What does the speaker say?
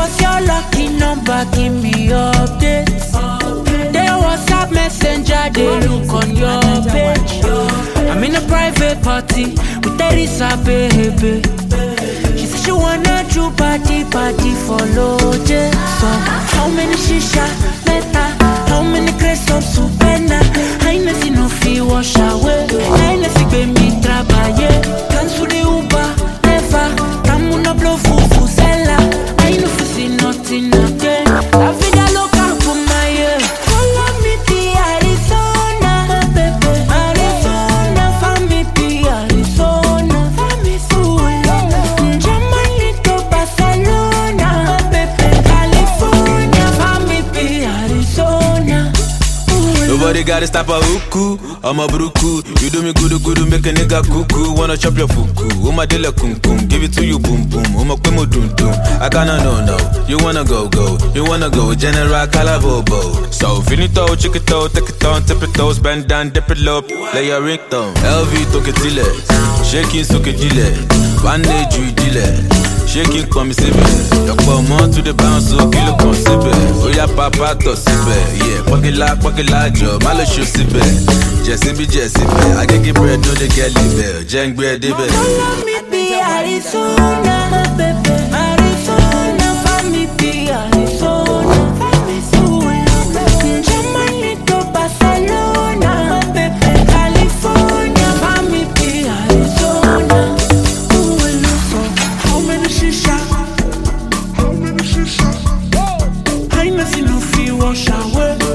was your lucky number? Give me updates. They WhatsApp messenger, they look on your page. I'm in a private party with Teresa, baby. She said she wanna do party for Loje. So how many shisha meta? How many crates of supena? I know see no fee wash away. I know see baby trabaye. Cancel the Uber, never. Come on a blow fufu sella. I know see nothing again. La vida loca for my ear. Follow me to Arizona, baby. Arizona, follow me to Arizona. Germany to Barcelona, baby. California, follow me to Arizona. Nobody gotta stop a hooku, I'm a bruku. You do me good, make a nigga cuckoo. Wanna chop your fuku, my dilla kum kum. Give it to you, boom boom, my quimo dum dum. I kinda no. You wanna go, you wanna go. General Calabobo. So finito, chick it out, take it on, tip it toes, bend down, dip it low. Lay your ringtone. LV took it till it. Shaking soak it delay. Bandage you delay. Shaking come sibe. Your more to the bounce, so kill a consibe. Oh yeah, papa to sibe. Yeah, pocket la job, malo show sibe. Jesse be. I can get bread, no they get live. Jang bread, they be. Follow me to Arizona, baby. Arizona, follow me to Arizona. Germany to Barcelona, baby. California, follow me to Arizona. How many shisha? I know see no fee wash away.